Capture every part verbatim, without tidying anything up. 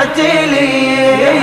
يعتلي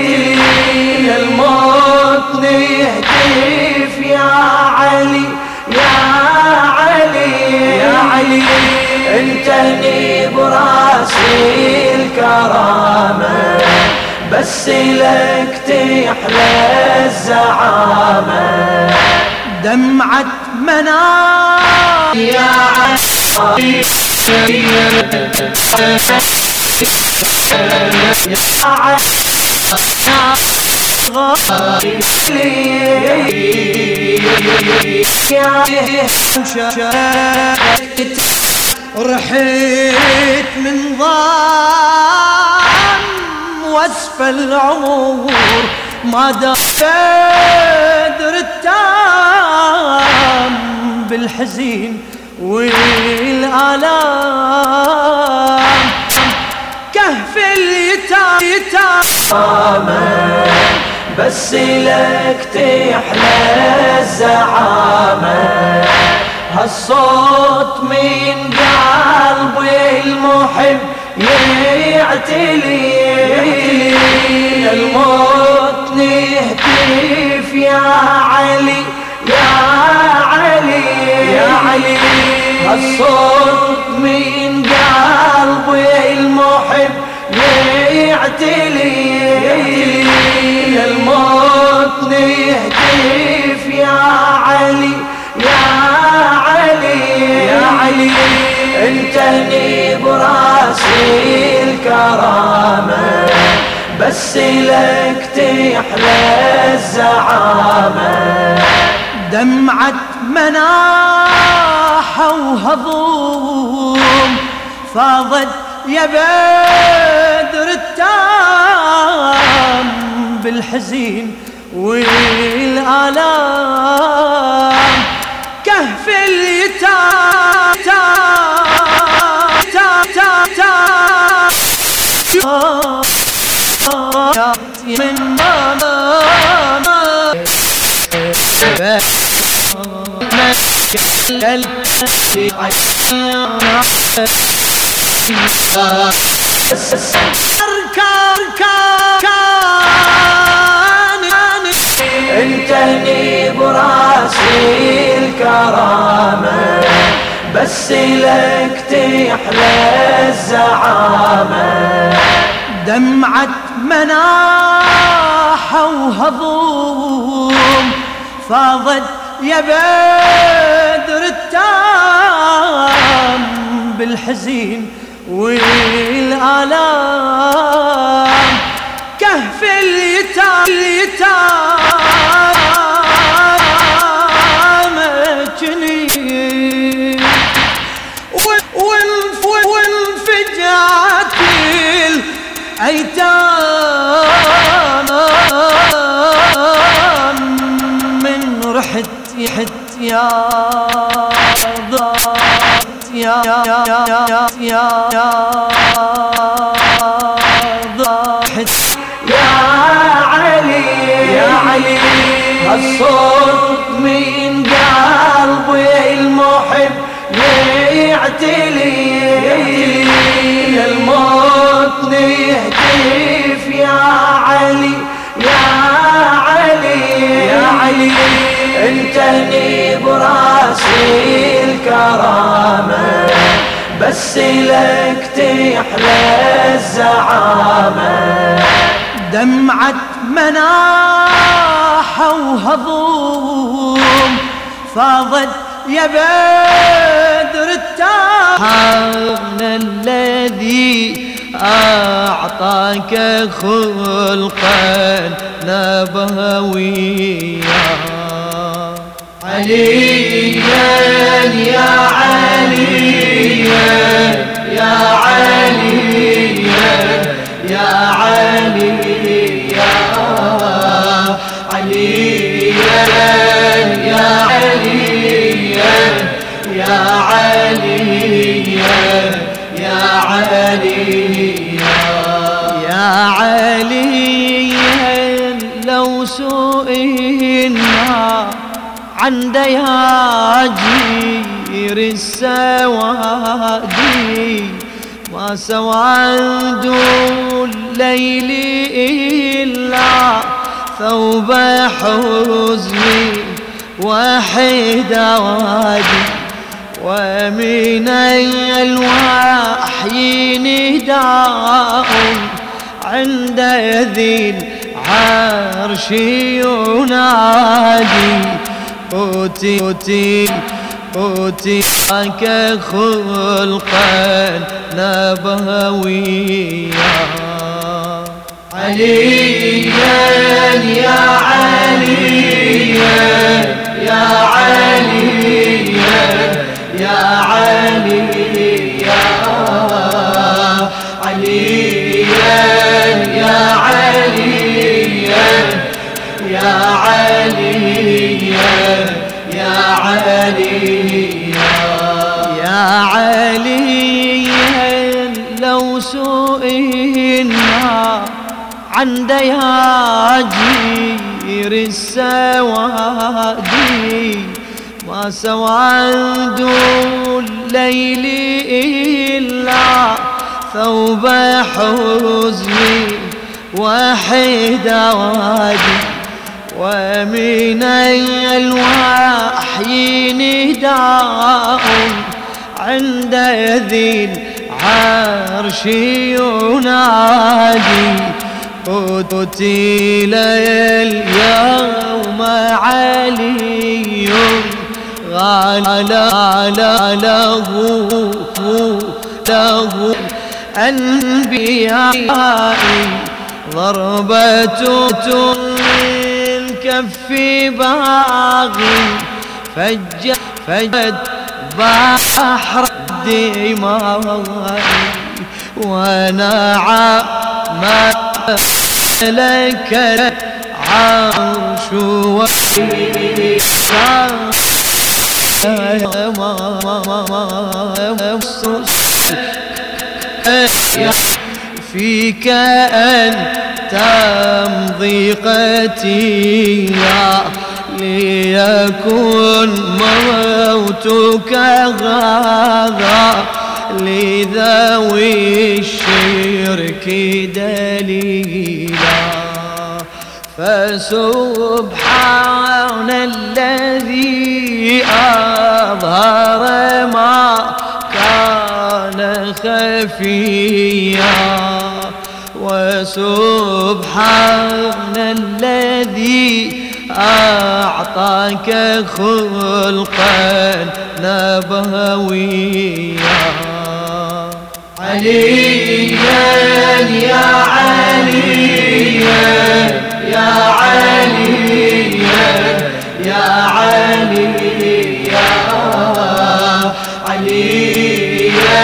الموت يهتف يا علي يا علي يا علي انتهني براسي الكرامة بس لك تحلى الزعامة دمعة منام يا علي رحيت من ضام واسف العمر ما دادر التام بالحزين والآلام كهف اليتامى بس لك تحلى الزعامة هالصوت من قلب المحب يعتلي الموت نهتف يا علي يا علي يا علي هالصوت من قلب المحب يعتلي الموت نهتف يا علي يا علي يا علي انتهني براسي الكرامة بس لك تحلى الزعامة دمعة مناحة وهضوم فاضت يا بدر التام بالحزين والآلام كهف اليتامى من ماما انتهني براسي الكرامة بس لك تحلى الزعامة دمعة مناحة وهضوم فاضت يا بدر التام بالحزين والآلام كهف اليتامى جنين وانفجعت الأيتام من رحت يحت يا ضاعت يا يا يا يا يا ضاعت يا علي يا علي الصوت من قلب المحب يعتلي الموت يهتف يا علي يا علي يا علي انتهني براسي الكرامة بس لك تحلى الزعامة دمعة مناحة وهضوم فاضت يا بدر التام الذي أعطاك خلقا نبويا عليا يا عليا يا عليا يا عليا عليا يا عليا يا عليا يا عليا يا عليا لو سئلنا عن دياجير السوادي ما سواد الليل إلا ثوب حزني وحيد وادي، ومن الوحي نداء عند ذي العرش ينادي، أوتي أوتي أوتيك خلقا نبويا. عليا يا عليا يا عليا يا عليا عليا يا عليا يا عليا يا عليا يا عليا لو سئلنا عن دياجير السواد ما سواد الليل إلا ثوب حزني وحيد وادي، ومن الوحي نداء عند ذي العرش ينادي، قتل اليوم علي غالى له له أنبياء ضربة الكف باغي فجت فجت بحر الدماء، ونعى ما لك العرش فيك أن تمضي قتيلا ليكن موتك غاضا لذوي الشرك دليلا. فسبحان الذي أظهر ما كان خفيا، وسبحان الذي أعطاك خلقا نبويا. عليا يا عليا يا عليا يا عليا عليا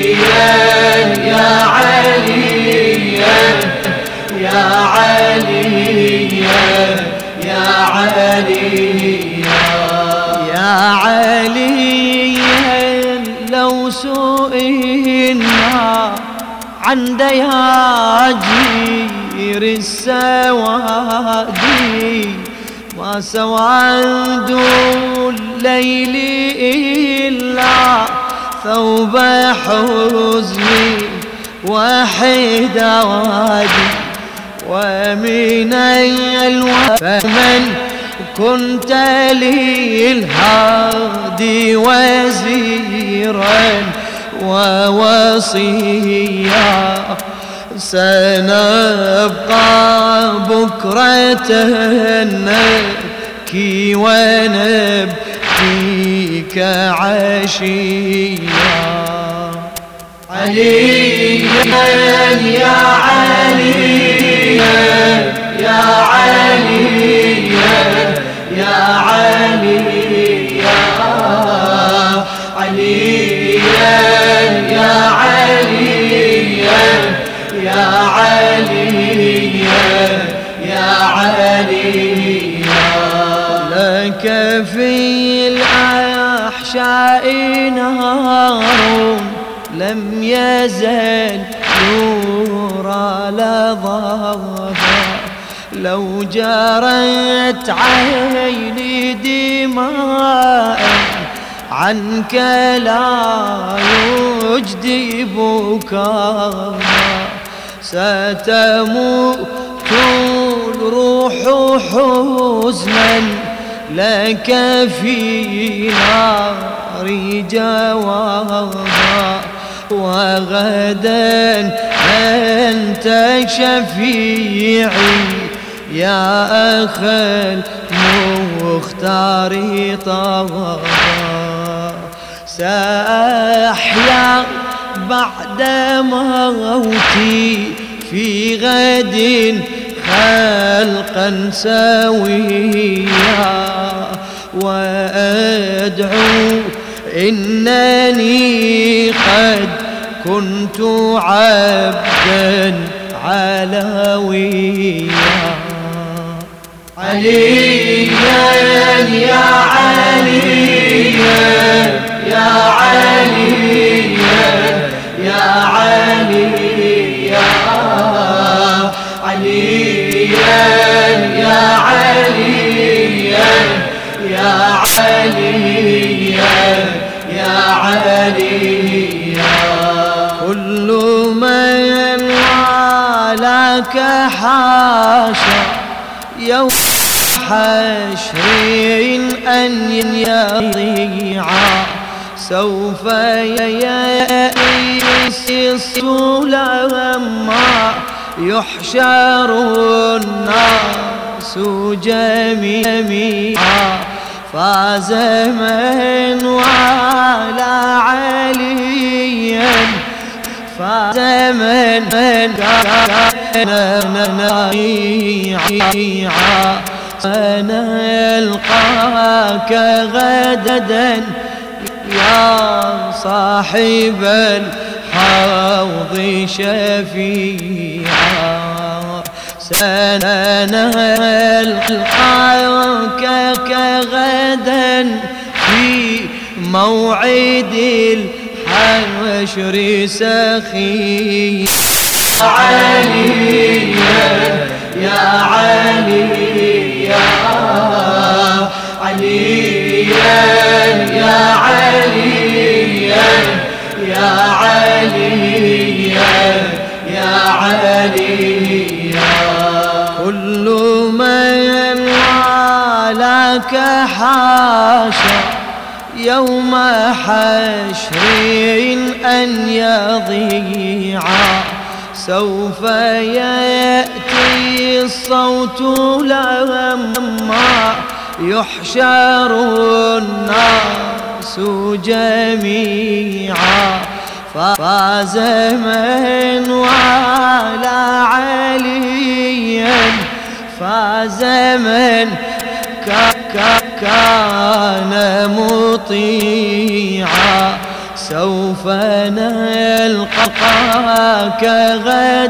يا عليا يا عليا يا عليا يا عليا لو سئلنا عن دياجير السواد ما سواد الليل إلا ثوب حزني وحيد وادي، ومن الوفا من كنت للهادي وزيرا ووصيا، سنبقى بكرة نبكي ونبكيك عشيا. عليا يا عليا يا عليا يا عليا عليا يا عليا يا عليا يا عليا لك في الأحشاء نار لم يزل يرى لظاها، لو جرت عيني دماء عنك لا يجدي بكاها، ستموت الروح حزنا لك في نار جواها، وغدا أنت شفيعي يا أخا المختار طه. سأحيا بعد موتي في غد خلقا سويا، وأدعو إنني قد كنت عبدا علويا. عليا يا عليا يا عليا يا عليا عليا يا عليا يا عليا يا عليا. كل من والاك حاشا يوم حشر أن يضيعا، سوف يئس لما يحشر الناس جميعا. فاز من والى عليا، فاز من كان نعيعا، سنلقاك غدا يا صاحب الحوض شفيعا. سنلقاك غدا في موعد الحشر سخي. عليا يا عليا عليا يا عليا يا عليا يا عليا. كل من والاك حاشا يوم حشر أن يضيعا، سوف يأتي الصوت لما يحشر الناس جميعا. فاز من والى عليا، فاز من كان مطيعا، سوف نلقاك غدا